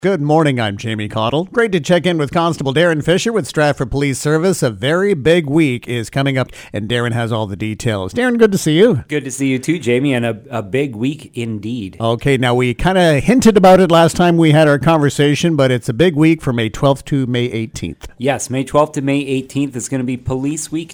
Good morning, I'm Jamie Cottle. Great to check in with Constable Darren Fisher with Stratford Police Service. A very big week is coming up, and Darren has all the details. Darren, good to see you. Good to see you too, Jamie, and a big week indeed. Okay, now we kind of hinted about it last time we had our conversation, but it's a big week from May 12th to May 18th. Yes, May 12th to May 18th is going to be Police Week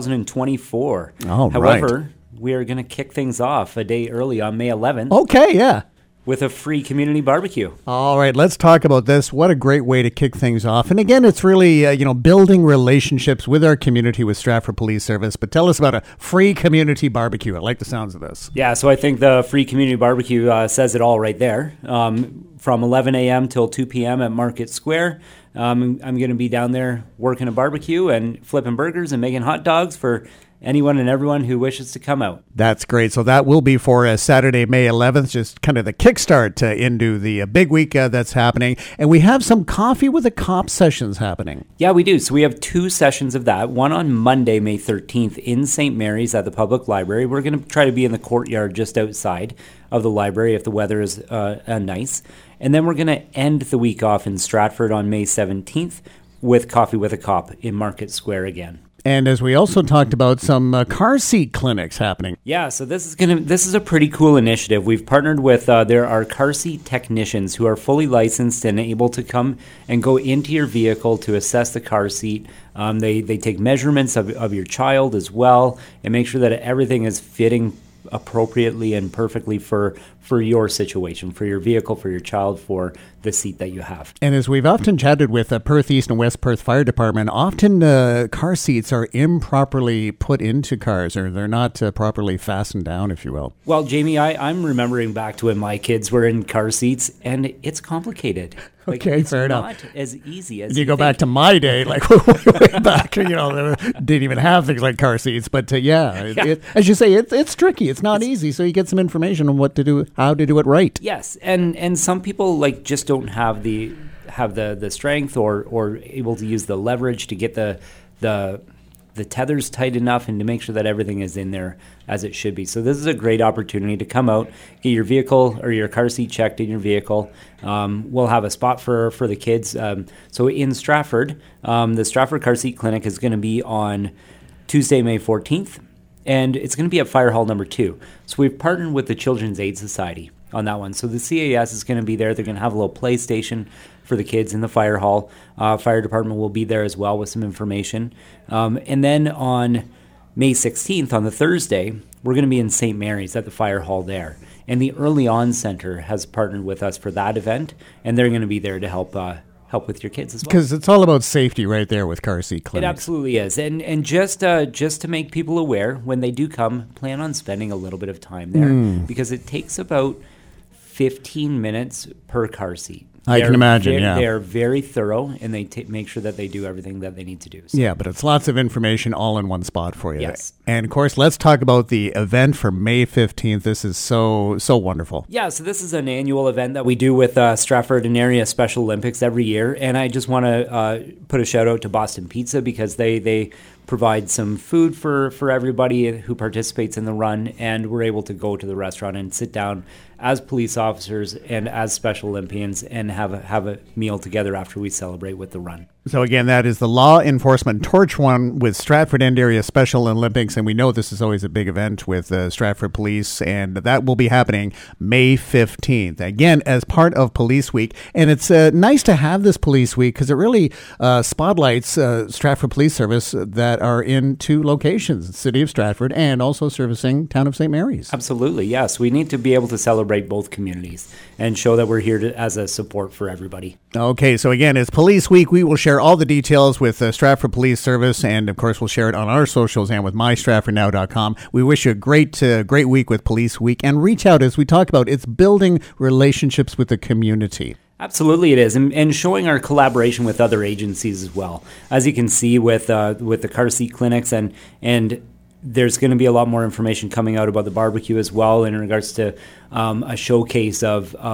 2024. Oh, However, we are going to kick things off a day early on May 11th. Okay, yeah. With a free community barbecue. All right, let's talk about this. What a great way to kick things off. And again, it's really, building relationships with our community with Stratford Police Service. But tell us about a free community barbecue. I like the sounds of this. Yeah, so I think the free community barbecue says it all right there. From 11 a.m. till 2 p.m. at Market Square. I'm going to be down there working a barbecue and flipping burgers and making hot dogs for anyone and everyone who wishes to come out. That's great. So that will be for Saturday, May 11th, just kind of the kickstart into the big week that's happening. And we have some Coffee with a Cop sessions happening. Yeah, we do. So we have two sessions of that. One on Monday, May 13th in St. Mary's at the Public Library. We're going to try to be in the courtyard just outside of the library if the weather is nice. And then we're going to end the week off in Stratford on May 17th with Coffee with a Cop in Market Square again. And as we also talked about, some car seat clinics happening. Yeah, so this is a pretty cool initiative. We've partnered with there are car seat technicians who are fully licensed and able to come and go into your vehicle to assess the car seat. They take measurements of your child as well and make sure that everything is fitting appropriately and perfectly for your situation, for your vehicle, for your child, for the seat that you have. And as we've often chatted with Perth East and West Perth Fire Department, often car seats are improperly put into cars, or they're not properly fastened down, if you will. Well, Jamie, I'm remembering back to when my kids were in car seats, and it's complicated. Okay, fair enough. It's not as easy as you go back to my day, like way back, they didn't even have things like car seats. But as you say, it's tricky. It's not easy. So you get some information on what to do, how to do it right. Yes, and some people just don't have the strength or able to use the leverage to get the tethers tight enough and to make sure that everything is in there as it should be. So this is a great opportunity to come out, get your vehicle or your car seat checked in your vehicle. We'll have a spot for the kids. So in Stratford, the Stratford Car Seat Clinic is going to be on Tuesday, May 14th, and it's going to be at Fire Hall number 2. So we've partnered with the Children's Aid Society on that one. So the CAS is going to be there. They're going to have a little play station for the kids in the fire hall. Fire department will be there as well with some information. And then on May 16th, on the Thursday, we're going to be in St. Mary's at the fire hall there. And the Early On Center has partnered with us for that event, and they're going to be there to help with your kids as well. Because it's all about safety right there with car seat clinics. It absolutely is. And just to make people aware, when they do come, plan on spending a little bit of time there because it takes about 15 minutes per car seat. I can imagine, yeah. They are very thorough, and they make sure that they do everything that they need to do. So. Yeah, but it's lots of information all in one spot for you. Yes. And, of course, let's talk about the event for May 15th. This is so wonderful. Yeah, so this is an annual event that we do with Stratford and Area Special Olympics every year, and I just want to put a shout-out to Boston Pizza because they provide some food for everybody who participates in the run, and we're able to go to the restaurant and sit down as police officers and as Special Olympians and have a meal together after we celebrate with the run. So again, that is the Law Enforcement Torch Run with Stratford and Area Special Olympics, and we know this is always a big event with Stratford Police, and that will be happening May 15th, again, as part of Police Week. And it's nice to have this Police Week because it really spotlights Stratford Police Service that are in two locations, the City of Stratford and also servicing Town of St. Mary's. Absolutely, yes. We need to be able to celebrate both communities and show that we're here as a support for everybody. Okay, so again, it's Police Week. We will share all the details with Stratford Police Service, and of course, we'll share it on our socials and with mystratfordnow.com. We wish you a great week with Police Week, and reach out, as we talk about, it's building relationships with the community. Absolutely it is, and showing our collaboration with other agencies as well. As you can see with the car seat clinics, and there's going to be a lot more information coming out about the barbecue as well in regards to a showcase of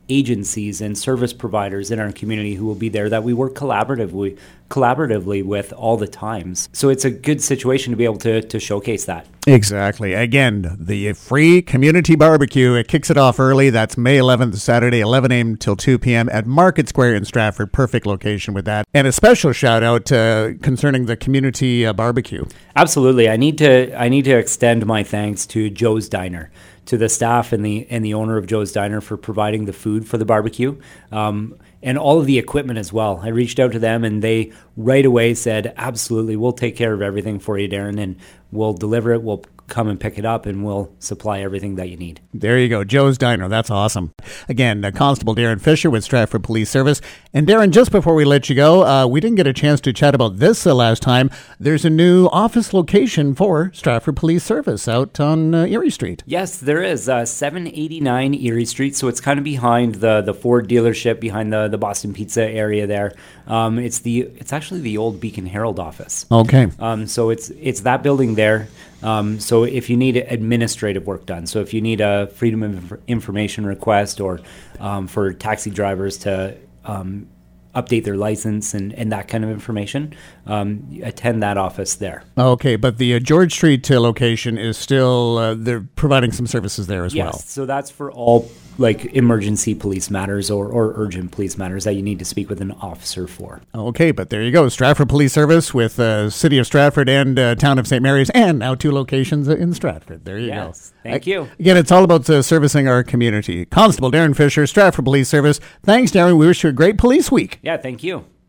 agencies and service providers in our community who will be there that we work collaboratively with all the times. So it's a good situation to be able to showcase that. Exactly. Again, the free community barbecue, it kicks it off early. That's May 11th, Saturday, 11 a.m. till 2 p.m. at Market Square in Stratford. Perfect location with that. And a special shout out concerning the community barbecue. Absolutely. I need to extend my thanks to Joe's Diner, to the staff and the owner of Joe's Diner for providing the food for the barbecue. And all of the equipment as well. I reached out to them and they right away said, absolutely, we'll take care of everything for you, Darren, and we'll deliver it. We'll come and pick it up and we'll supply everything that you need. There you go. Joe's Diner. That's awesome. Again, Constable Darren Fisher with Stratford Police Service. And Darren, just before we let you go, we didn't get a chance to chat about this last time. There's a new office location for Stratford Police Service out on Erie Street. Yes, there is. 789 Erie Street. So it's kind of behind the Ford dealership, behind the Boston Pizza area there. It's actually the old Beacon Herald office. Okay. So it's that building there. So if you need administrative work done, so if you need a Freedom of Information request or for taxi drivers to update their license and that kind of information, attend that office there. Okay, but the George Street location is still, they're providing some services there as well. Yes, so that's for all like emergency police matters or urgent police matters that you need to speak with an officer for. Okay, but there you go. Stratford Police Service with City of Stratford and Town of St. Mary's, and now 2 locations in Stratford. There you go. Thank you. Again, it's all about servicing our community. Constable Darren Fisher, Stratford Police Service. Thanks, Darren. We wish you a great police week. Yeah, thank you.